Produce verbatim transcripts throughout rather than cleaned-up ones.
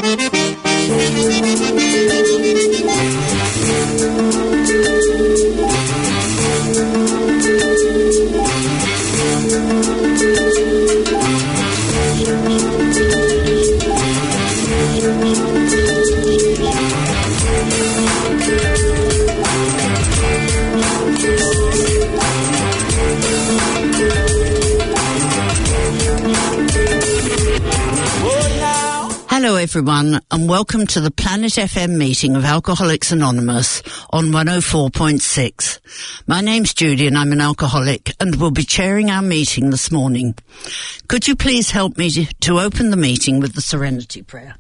Hello everyone, and welcome to the Planet F M meeting of Alcoholics Anonymous on one oh four point six. My name's Judy and I'm an alcoholic and will be chairing our meeting this morning. Could you please help me to open the meeting with the Serenity Prayer?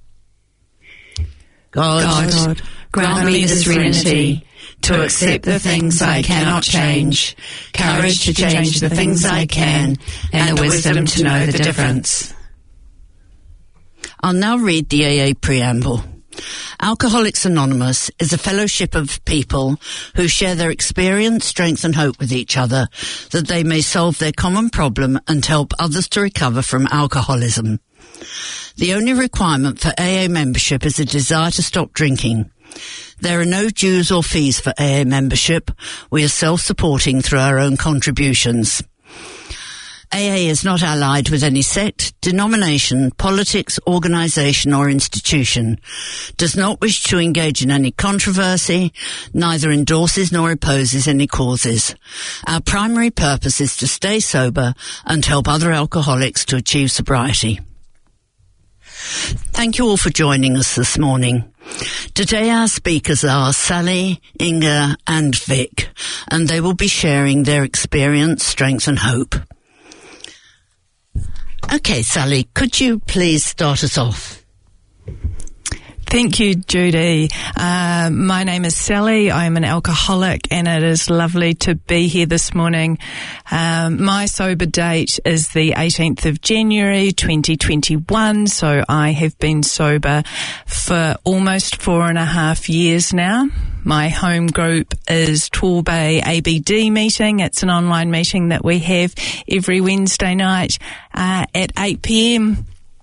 God, God grant me the serenity to accept the things I cannot change, courage to change the things I can, and the wisdom to know the difference. I'll now read the A A preamble. Alcoholics Anonymous is a fellowship of people who share their experience, strength and hope with each other, that they may solve their common problem and help others to recover from alcoholism. The only requirement for A A membership is a desire to stop drinking. There are no dues or fees for A A membership. We are self-supporting through our own contributions. A A is not allied with any sect, denomination, politics, organisation or institution, does not wish to engage in any controversy, neither endorses nor opposes any causes. Our primary purpose is to stay sober and help other alcoholics to achieve sobriety. Thank you all for joining us this morning. Today our speakers are Sally, Inga and Vic, and they will be sharing their experience, strength and hope. Okay, Sally, could you please start us off? Thank you, Judy. Uh, my name is Sally. I'm an alcoholic and it is lovely to be here this morning. Um, my sober date is the eighteenth of January twenty twenty-one, so I have been sober for almost four and a half years now. My home group is Torbay A B D meeting. It's an online meeting that we have every Wednesday night uh, at eight p.m.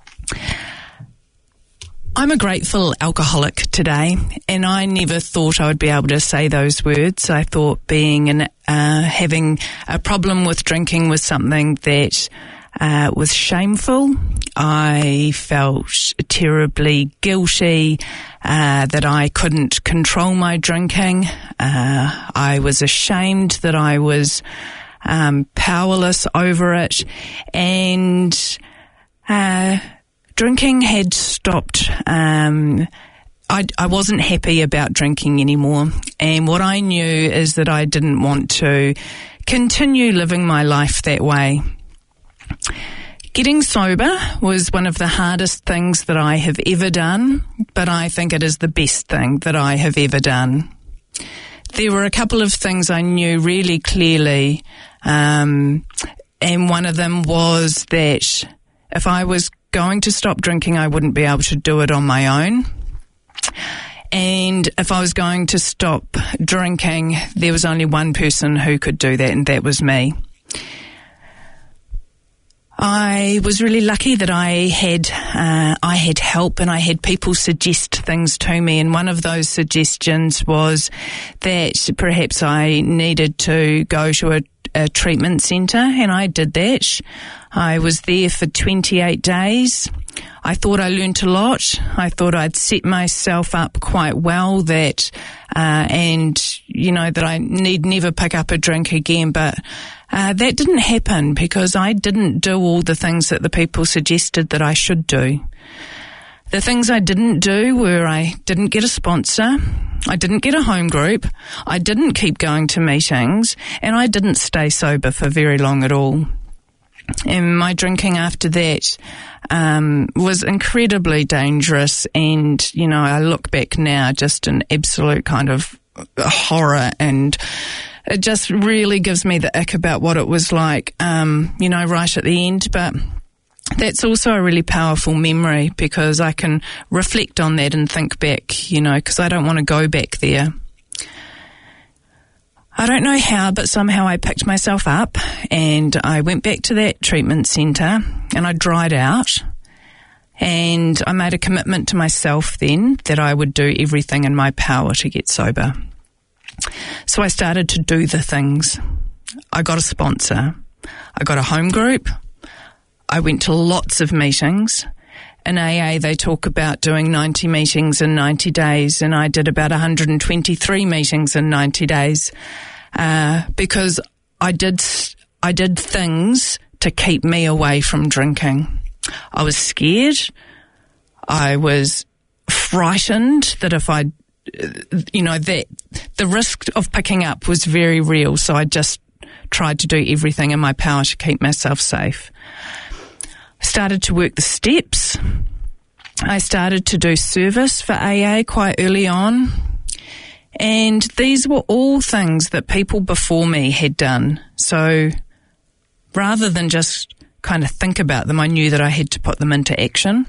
I'm a grateful alcoholic today, and I never thought I would be able to say those words. I thought being an, uh, having a problem with drinking was something that uh, was shameful. I felt terribly guilty uh, that I couldn't control my drinking. Uh, I was ashamed that I was um, powerless over it, and uh drinking had stopped. Um, I, I wasn't happy about drinking anymore. And what I knew is that I didn't want to continue living my life that way. Getting sober was one of the hardest things that I have ever done, but I think it is the best thing that I have ever done. There were a couple of things I knew really clearly, um, and one of them was that if I was going to stop drinking, I wouldn't be able to do it on my own. And if I was going to stop drinking, there was only one person who could do that, and that was me. I was really lucky that I had uh, I had help and I had people suggest things to me, and one of those suggestions was that perhaps I needed to go to a, a treatment centre, and I did that. I was there for twenty-eight days. I thought I learnt a lot. I thought I'd set myself up quite well that, uh, and, you know, that I need never pick up a drink again, but uh, that didn't happen because I didn't do all the things that the people suggested that I should do. The things I didn't do were I didn't get a sponsor, I didn't get a home group, I didn't keep going to meetings, and I didn't stay sober for very long at all. And my drinking after that um, was incredibly dangerous, and, you know, I look back now just in absolute kind of horror, and it just really gives me the ick about what it was like, um, you know, right at the end. But that's also a really powerful memory because I can reflect on that and think back, you know, because I don't want to go back there. I don't know how, but somehow I picked myself up and I went back to that treatment centre and I dried out. And I made a commitment to myself then that I would do everything in my power to get sober. So I started to do the things. I got a sponsor. I got a home group. I went to lots of meetings. In A A, they talk about doing ninety meetings in ninety days, and I did about one hundred twenty-three meetings in ninety days uh, because I did I did things to keep me away from drinking. I was scared. I was frightened that if I, you know, that the risk of picking up was very real. So I just tried to do everything in my power to keep myself safe. I started to work the steps. I started to do service for A A quite early on. And these were all things that people before me had done. So rather than just kind of think about them, I knew that I had to put them into action.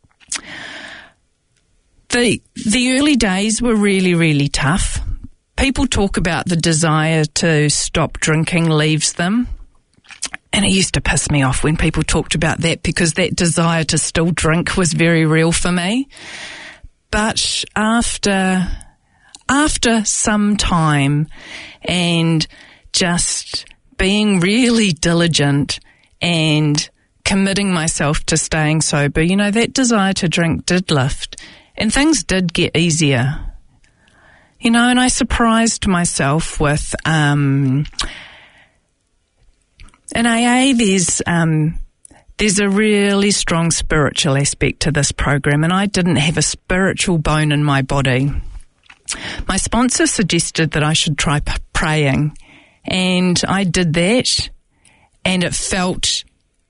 The the early days were really, really tough. People talk about the desire to stop drinking leaves them. And it used to piss me off when people talked about that, because that desire to still drink was very real for me. But after after some time and just being really diligent and committing myself to staying sober, you know, that desire to drink did lift and things did get easier. You know, and I surprised myself with, um, in A A, there's, um, there's a really strong spiritual aspect to this program, and I didn't have a spiritual bone in my body. My sponsor suggested that I should try p- praying, and I did that. And it felt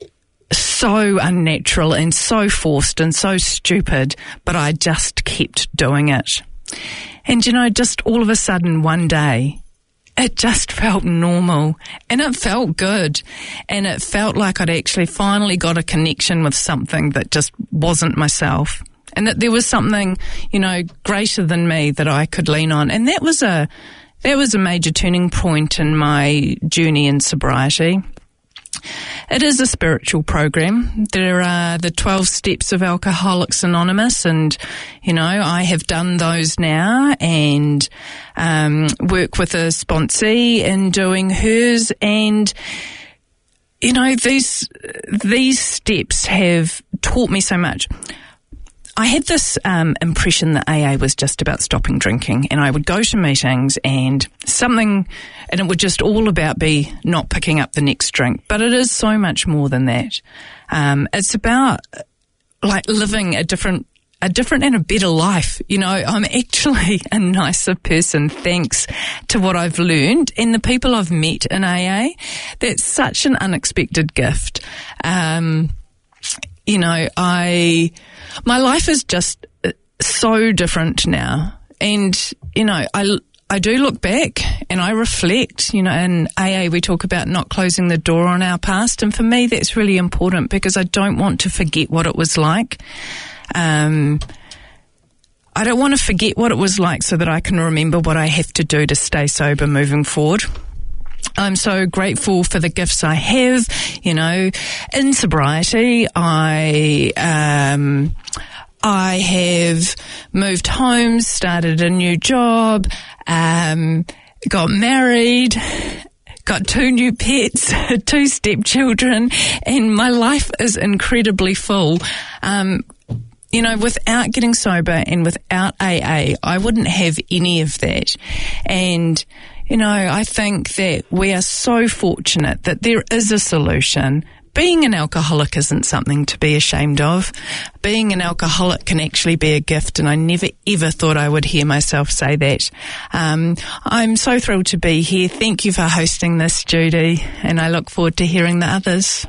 so unnatural and so forced and so stupid, but I just kept doing it. And, you know, just all of a sudden one day, it just felt normal and it felt good. And it felt like I'd actually finally got a connection with something that just wasn't myself. And that there was something, you know, greater than me that I could lean on. And that was a, that was a major turning point in my journey in sobriety. It is a spiritual program. There are the twelve steps of Alcoholics Anonymous, and, you know, I have done those now and um, work with a sponsee in doing hers. And, you know, these these steps have taught me so much. I had this um, impression that A A was just about stopping drinking, and I would go to meetings and something, and it would just all about be not picking up the next drink. But it is so much more than that. Um, it's about like living a different, a different and a better life. You know, I'm actually a nicer person thanks to what I've learned and the people I've met in A A. That's such an unexpected gift. Um, you know, I, my life is just so different now. And, you know, I, I do look back and I reflect. You know, in A A we talk about not closing the door on our past. And for me, that's really important because I don't want to forget what it was like. Um, I don't want to forget what it was like so that I can remember what I have to do to stay sober moving forward. I'm so grateful for the gifts I have, you know, in sobriety. I, um, I have moved home, started a new job, um, got married, got two new pets, two stepchildren, and my life is incredibly full. Um, you know, without getting sober and without A A, I wouldn't have any of that. And, you know, I think that we are so fortunate that there is a solution. Being an alcoholic isn't something to be ashamed of. Being an alcoholic can actually be a gift, and I never ever thought I would hear myself say that. Um, I'm so thrilled to be here. Thank you for hosting this, Judy, and I look forward to hearing the others.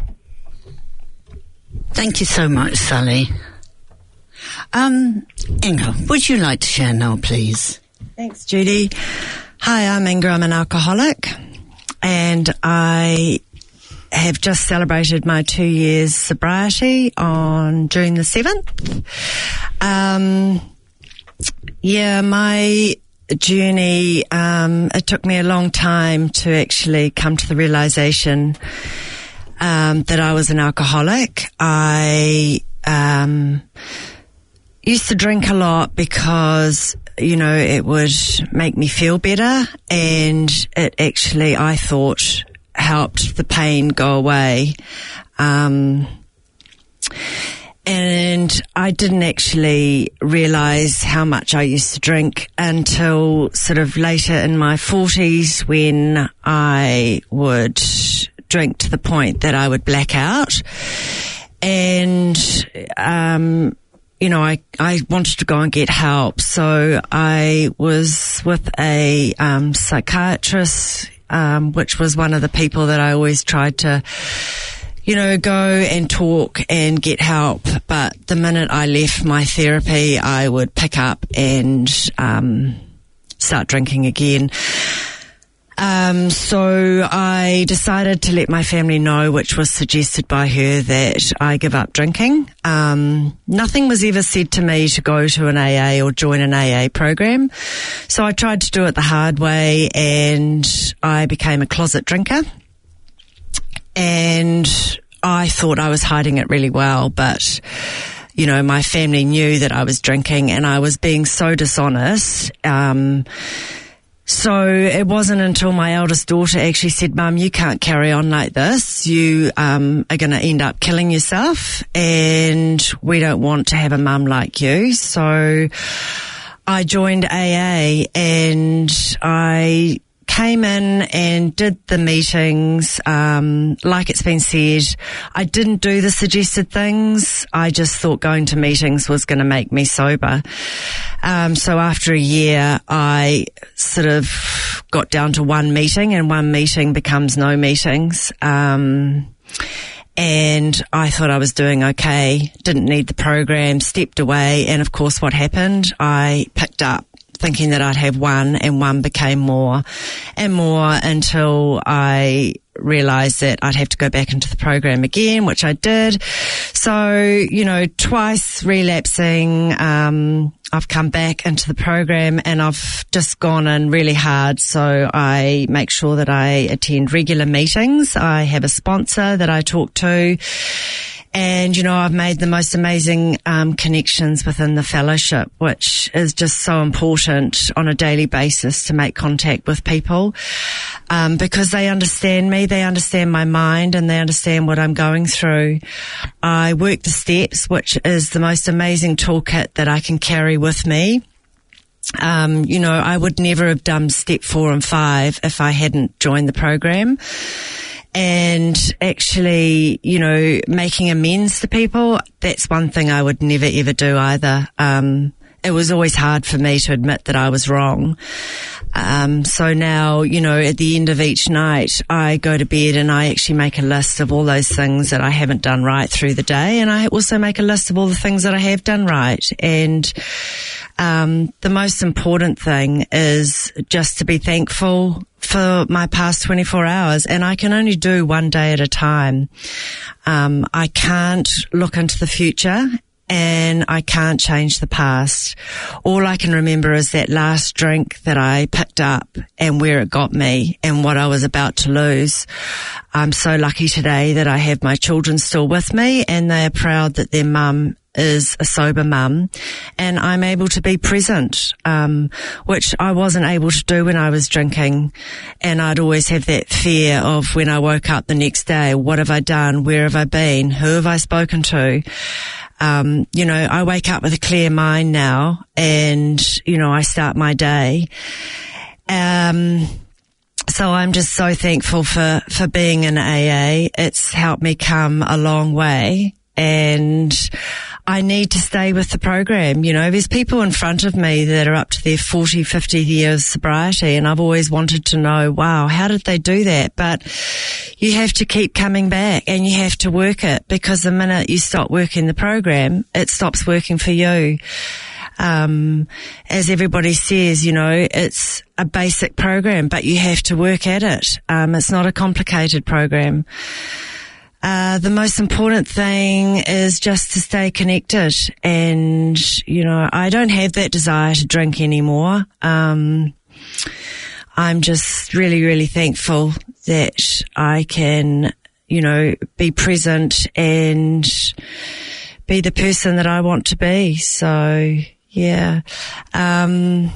Thank you so much, Sally. Um, Inga, would you like to share now, please? Thanks, Judy. Hi, I'm Inga. I'm an alcoholic, and I have just celebrated my two years sobriety on June the seventh. Um, yeah, my journey, um, it took me a long time to actually come to the realization um, that I was an alcoholic. I um, used to drink a lot because, you know, it would make me feel better, and it actually, I thought, helped the pain go away. Um, and I didn't actually realise how much I used to drink until sort of later in my forties, when I would drink to the point that I would black out. And, um, you know, I, I wanted to go and get help. So I was with a um, psychiatrist, um, which was one of the people that I always tried to, you know, go and talk and get help. But the minute I left my therapy, I would pick up and um, start drinking again. Um, so I decided to let my family know, which was suggested by her, that I give up drinking. Um, nothing was ever said to me to go to an A A or join an A A program. So I tried to do it the hard way, and I became a closet drinker. And I thought I was hiding it really well, but, you know, my family knew that I was drinking, and I was being so dishonest. Um, So it wasn't until my eldest daughter actually said, "Mum, you can't carry on like this. You um, are going to end up killing yourself, and we don't want to have a mum like you." So I joined A A, and I came in and did the meetings. Um, like it's been said, I didn't do the suggested things. I just thought going to meetings was going to make me sober. Um, so after a year, I sort of got down to one meeting, and one meeting becomes no meetings. Um, and I thought I was doing okay, didn't need the program, stepped away. And of course, what happened? I picked up, thinking that I'd have one, and one became more and more until I realised that I'd have to go back into the program again, which I did. So, you know, twice relapsing, um, I've come back into the program, and I've just gone in really hard. So I make sure that I attend regular meetings. I have a sponsor that I talk to. And, you know, I've made the most amazing um, connections within the fellowship, which is just so important on a daily basis to make contact with people, um, because they understand me, they understand my mind, and they understand what I'm going through. I work the steps, which is the most amazing toolkit that I can carry with me. Um, you know, I would never have done step four and five if I hadn't joined the program. And actually, you know, making amends to people, that's one thing I would never ever do either. Um, it was always hard for me to admit that I was wrong. Um, so now, you know, at the end of each night, I go to bed and I actually make a list of all those things that I haven't done right through the day. And I also make a list of all the things that I have done right. And um, the most important thing is just to be thankful for my past twenty-four hours, and I can only do one day at a time. Um, I can't look into the future, and I can't change the past. All I can remember is that last drink that I picked up and where it got me and what I was about to lose. I'm so lucky today that I have my children still with me, and they are proud that their mum is a sober mum, and I'm able to be present, um, which I wasn't able to do when I was drinking. And I'd always have that fear of when I woke up the next day, what have I done? Where have I been? Who have I spoken to? Um, you know, I wake up with a clear mind now, and, you know, I start my day. Um, so I'm just so thankful for, for being in A A. It's helped me come a long way, and I need to stay with the program. You know, there's people in front of me that are up to their forty, fifty years sobriety, and I've always wanted to know, wow, how did they do that? But you have to keep coming back, and you have to work it, because the minute you stop working the program, it stops working for you. Um, as everybody says, you know, it's a basic program, but you have to work at it. Um, it's not a complicated program. Uh, the most important thing is just to stay connected. And, you know, I don't have that desire to drink anymore. Um, I'm just really, really thankful that I can, you know, be present and be the person that I want to be. So, yeah. Um,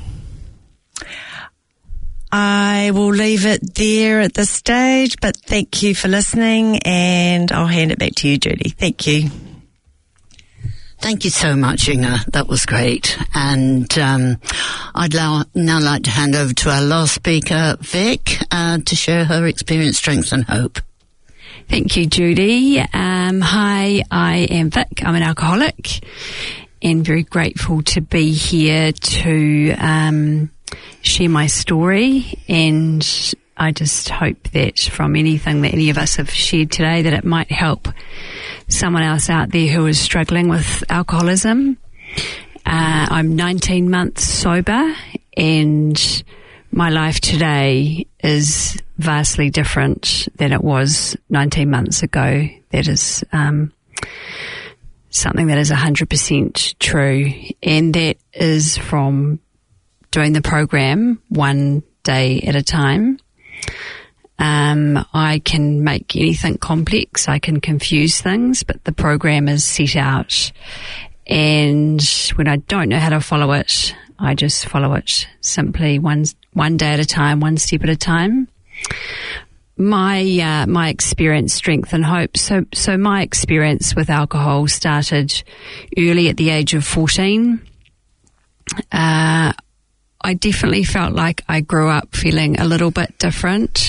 I will leave it there at this stage, but thank you for listening, and I'll hand it back to you, Judy. Thank you. Thank you so much, Inga. That was great. And um, I'd now, now like to hand over to our last speaker, Vic, uh, to share her experience, strength and hope. Thank you, Judy. Um, hi, I am Vic. I'm an alcoholic and very grateful to be here to um, share my story. And I just hope that from anything that any of us have shared today, that it might help someone else out there who is struggling with alcoholism. Uh, I'm nineteen months sober, and my life today is vastly different than it was nineteen months ago. That is um, something that is one hundred percent true, and that is from doing the program one day at a time. Um, I can make anything complex. I can confuse things, but the program is set out. And when I don't know how to follow it, I just follow it simply one, one day at a time, one step at a time. My, uh, my experience, strength and hope. So, so my experience with alcohol started early at the age of fourteen. Uh, I definitely felt like I grew up feeling a little bit different.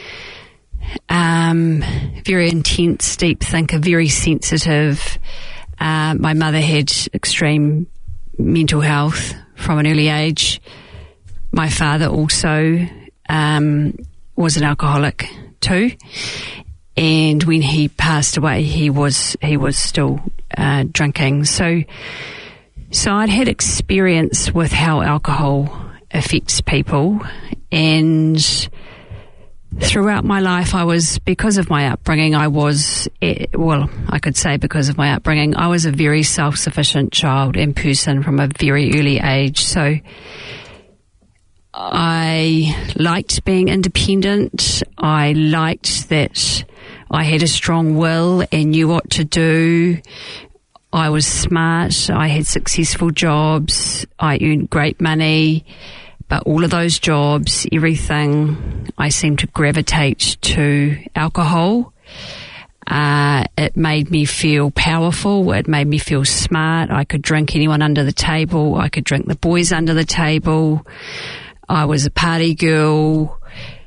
Um, very intense, deep thinker, very sensitive. Uh, my mother had extreme mental health from an early age. My father also um, was an alcoholic too. And when he passed away, he was he was still uh, drinking. So. So I'd had experience with how alcohol affects people, and throughout my life I was, because of my upbringing, I was, well, I could say because of my upbringing, I was a very self-sufficient child and person from a very early age. So I liked being independent. I liked that I had a strong will and knew what to do. I was smart, I had successful jobs, I earned great money, but all of those jobs, everything, I seemed to gravitate to alcohol. Uh, it made me feel powerful, it made me feel smart. I could drink anyone under the table, I could drink the boys under the table. I was a party girl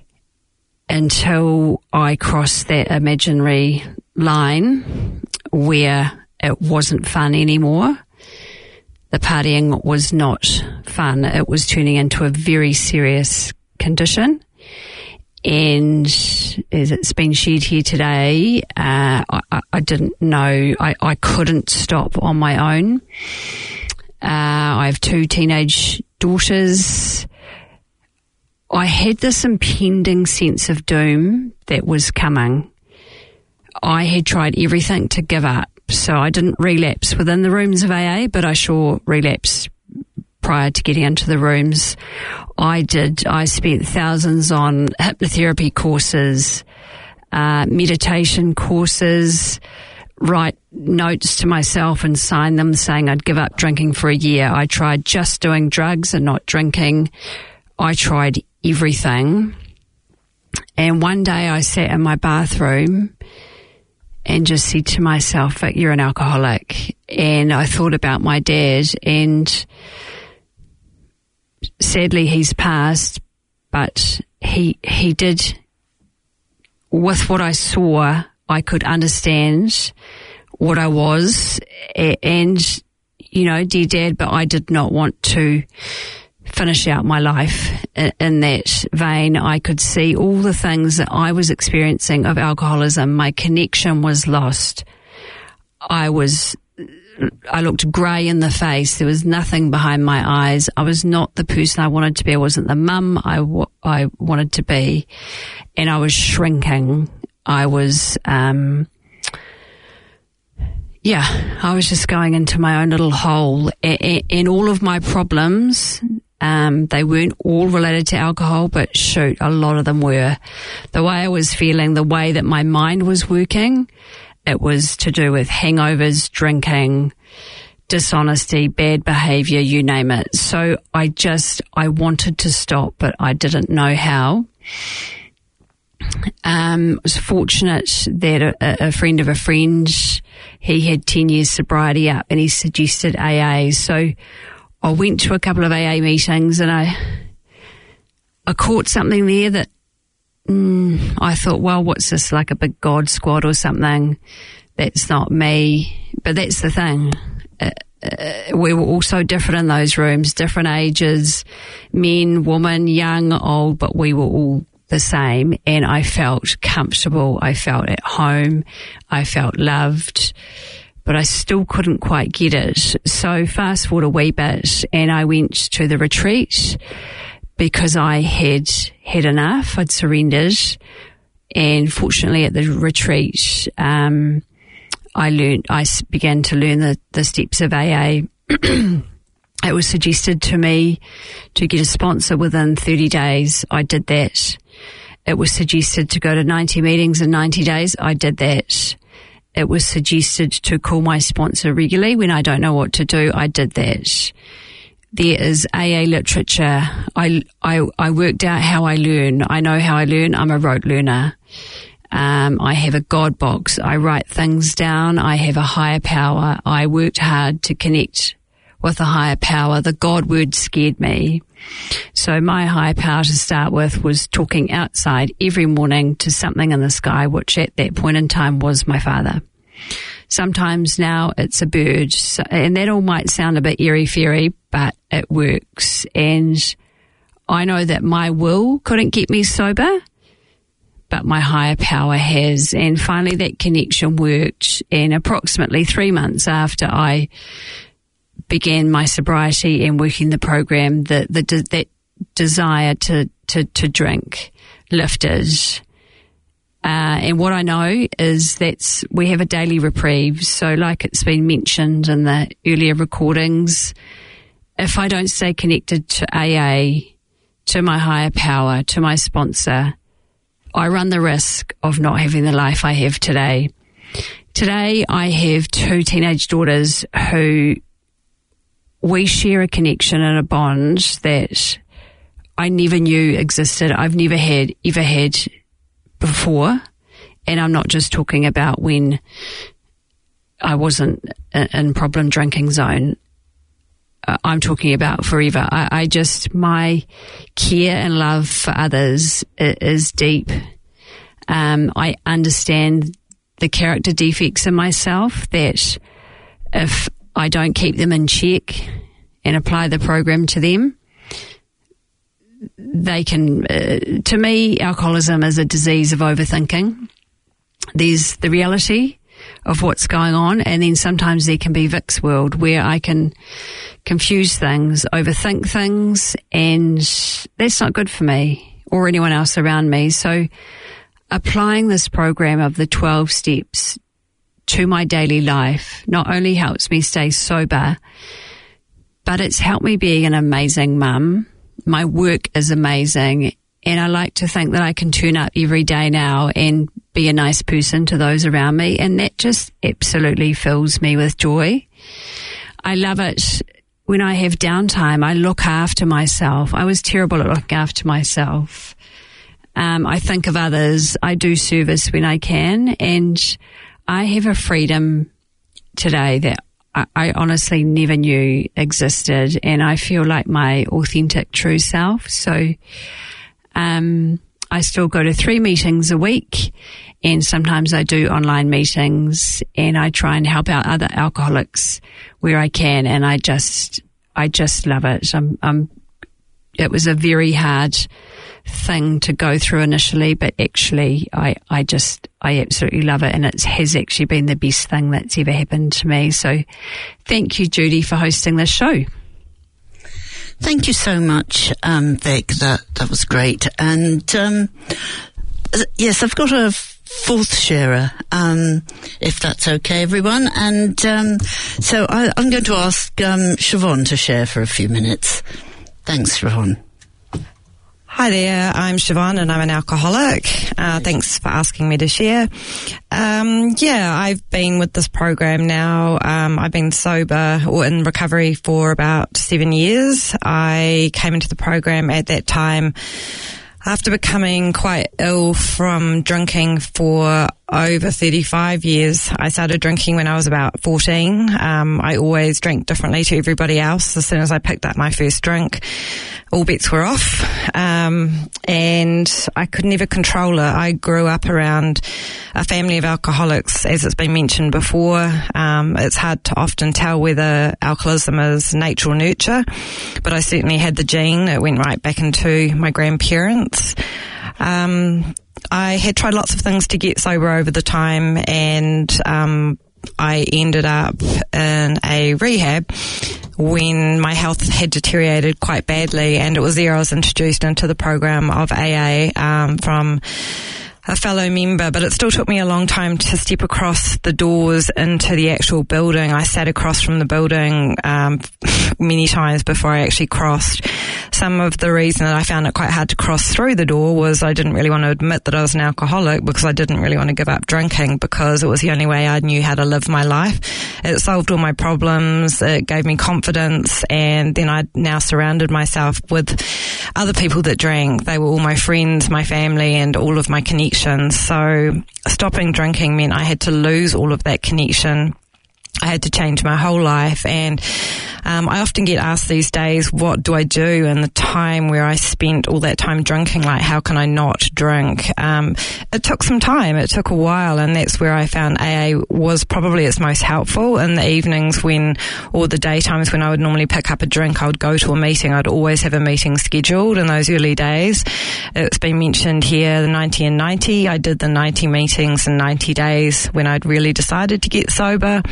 until I crossed that imaginary line where it wasn't fun anymore. The partying was not fun. It was turning into a very serious condition. And as it's been shared here today, uh, I, I didn't know, I, I couldn't stop on my own. Uh, I have two teenage daughters. I had this impending sense of doom that was coming. I had tried everything to give up. So I didn't relapse within the rooms of A A, but I sure relapsed prior to getting into the rooms. I did. I spent thousands on hypnotherapy courses, uh, meditation courses, write notes to myself and sign them saying I'd give up drinking for a year. I tried just doing drugs and not drinking. I tried everything. And one day I sat in my bathroom and just said to myself, you're an alcoholic. And I thought about my dad, and sadly he's passed, but he he did, with what I saw, I could understand what I was. And, you know, dear Dad, but I did not want to finish out my life in that vein. I could see all the things that I was experiencing of alcoholism. My connection was lost. I was, I looked grey in the face. There was nothing behind my eyes. I was not the person I wanted to be. I wasn't the mum I, w- I wanted to be. And I was shrinking. I was, um, yeah, I was just going into my own little hole. And all of my problems, Um, they weren't all related to alcohol, but shoot, a lot of them were. The way I was feeling, the way that my mind was working, It was to do with hangovers, drinking, dishonesty, bad behaviour, you name it. So I just, I wanted to stop, but I didn't know how. Um, I was fortunate that a, a friend of a friend, he had ten years sobriety up and he suggested A A. So I went to a couple of A A meetings and I, I caught something there that mm, I thought, well, what's this, like a big God squad or something? That's not me. But that's the thing. Uh, uh, we were all so different in those rooms, different ages, men, women, young, old, but we were all the same, and I felt comfortable, I felt at home, I felt loved, but I still couldn't quite get it. So fast forward a wee bit and I went to the retreat because I had had enough, I'd surrendered, and fortunately at the retreat um, I learned, I began to learn the, the steps of A A. It was suggested to me to get a sponsor within thirty days. I did that. It was suggested to go to ninety meetings in ninety days. I did that. It was suggested to call my sponsor regularly when I don't know what to do. I did that. There is A A literature. I, I, I worked out how I learn. I know how I learn. I'm a rote learner. Um, I have a God box. I write things down. I have a higher power. I worked hard to connect with a higher power. The God word scared me. So my higher power to start with was talking outside every morning to something in the sky, which at that point in time was my father. Sometimes now it's a bird. So, and that all might sound a bit airy-fairy, but it works. And I know that my will couldn't get me sober, but my higher power has. And finally that connection worked. And approximately three months after I began my sobriety and working the program, the, the, the that desire to, to, to drink lifted. Uh, and what I know is that we have a daily reprieve. So like it's been mentioned in the earlier recordings, if I don't stay connected to A A, to my higher power, to my sponsor, I run the risk of not having the life I have today. Today I have two teenage daughters who we share a connection and a bond that I never knew existed. I've never had, ever had before. And I'm not just talking about when I wasn't in problem drinking zone. Uh, I'm talking about forever. I, I just, my care and love for others is deep. Um, I understand the character defects in myself that if I don't keep them in check and apply the program to them, they can, uh, to me, alcoholism is a disease of overthinking. There's the reality of what's going on, and then sometimes there can be Vic's world where I can confuse things, overthink things, and that's not good for me or anyone else around me. So applying this program of the twelve steps to my daily life not only helps me stay sober, but it's helped me be an amazing mum. My work is amazing, and I like to think that I can turn up every day now and be a nice person to those around me, and that just absolutely fills me with joy. I love it when I have downtime. I look after myself. I was terrible at looking after myself. Um, I think of others. I do service when I can, and I have a freedom today that I, I honestly never knew existed, and I feel like my authentic true self. So um, I still go to three meetings a week, and sometimes I do online meetings, and I try and help out other alcoholics where I can, and I just I just love it. I'm, I'm, it was a very hard thing to go through initially, but actually I, I just, I absolutely love it, and it has actually been the best thing that's ever happened to me. So thank you, Judy, for hosting this show. Thank you so much, um, Vic. That, that was great. And, um, yes, I've got a fourth sharer, um, if that's okay, everyone. And, um, so I, I'm going to ask, um, Siobhan to share for a few minutes. Thanks, Siobhan. Hi there, I'm Siobhan and I'm an alcoholic. Uh, thanks for asking me to share. Um, yeah, I've been with this program now. Um, I've been sober or in recovery for about seven years. I came into the program at that time after becoming quite ill from drinking for over thirty-five years. I started drinking when I was about fourteen. Um, I always drank differently to everybody else. As soon as I picked up my first drink, all bets were off. Um, and I could never control it. I grew up around a family of alcoholics, as it's been mentioned before. Um, it's hard to often tell whether alcoholism is nature or nurture, but I certainly had the gene. It went right back into my grandparents. Um, I had tried lots of things to get sober over the time, and um, I ended up in a rehab when my health had deteriorated quite badly, and it was there I was introduced into the program of A A um, from a fellow member, but it still took me a long time to step across the doors into the actual building. I sat across from the building um, many times before I actually crossed. Some of the reason that I found it quite hard to cross through the door was I didn't really want to admit that I was an alcoholic, because I didn't really want to give up drinking, because it was the only way I knew how to live my life. It solved all my problems, it gave me confidence, and then I now surrounded myself with other people that drank. They were all my friends, my family, and all of my connections. So stopping drinking meant I had to lose all of that connection. I had to change my whole life, and um, I often get asked these days, what do I do in the time where I spent all that time drinking? Like, how can I not drink? Um, it took some time. It took a while, and that's where I found A A was probably its most helpful. In the evenings when, or the daytimes when I would normally pick up a drink, I would go to a meeting. I'd always have a meeting scheduled in those early days. It's been mentioned here, the ninety and ninety. I did the ninety meetings in ninety days when I'd really decided to get sober.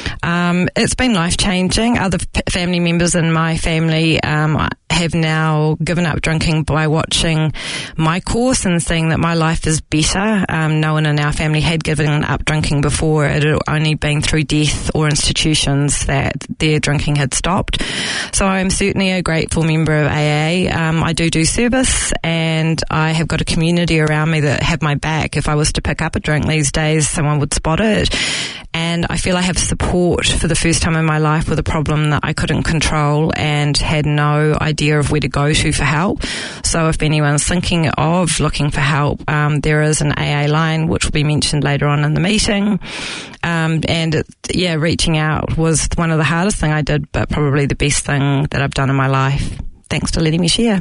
Um, it's been life-changing. Other p- family members in my family um, have now given up drinking by watching my course and seeing that my life is better. Um, no one in our family had given up drinking before. It had only been through death or institutions that their drinking had stopped. So I'm certainly a grateful member of A A. Um, I do do service, and I have got a community around me that have my back. If I was to pick up a drink these days, someone would spot it. And I feel I have support for the first time in my life with a problem that I couldn't control and had no idea of where to go to for help. So if anyone's thinking of looking for help, um, there is an A A line which will be mentioned later on in the meeting. Um, and it, yeah, reaching out was one of the hardest thing I did, but probably the best thing that I've done in my life. Thanks for letting me share.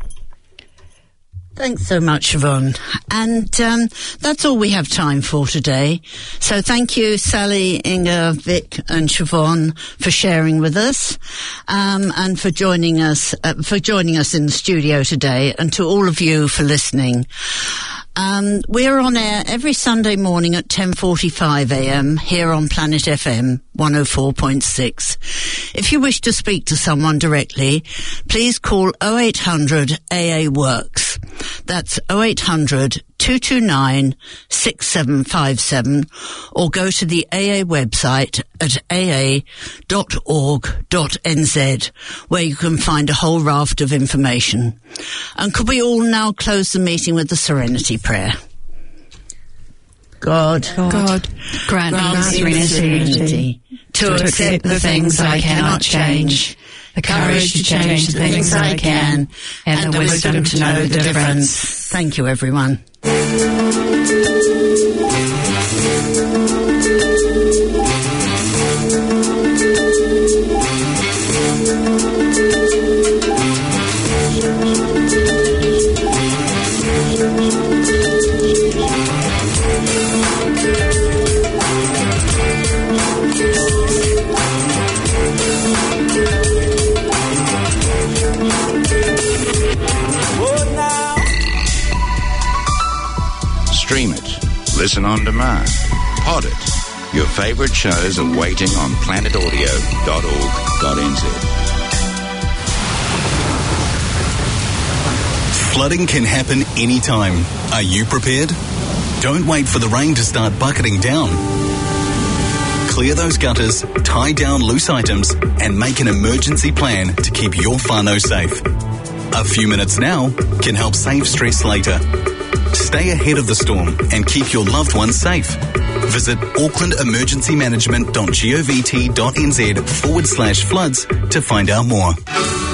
Thanks so much, Siobhan. And um, that's all we have time for today. So thank you, Sally, Inga, Vic and Siobhan, for sharing with us um, and for joining us uh, for joining us in the studio today, and to all of you for listening. Um, we're on air every Sunday morning at ten forty-five a m here on Planet F M one oh four point six. If you wish to speak to someone directly, please call oh eight hundred A A Works. That's oh eight hundred two two nine six seven five seven, or go to the A A website at a a dot org dot n z, where you can find a whole raft of information. And could we all now close the meeting with the Serenity Prayer? God, God, God grant, grant me serenity, serenity to, to accept the things I cannot change, the courage to change the things I can, and, and the wisdom to know the difference. Thank you, everyone. Stream it, listen on demand, pod it. Your favourite shows are waiting on planet audio dot org dot n z. Flooding can happen anytime. Are you prepared? Don't wait for the rain to start bucketing down. Clear those gutters, tie down loose items, and make an emergency plan to keep your whānau safe. A few minutes now can help save stress later. Stay ahead of the storm and keep your loved ones safe. Visit auckland emergency management dot govt dot n z forward slash floods to find out more.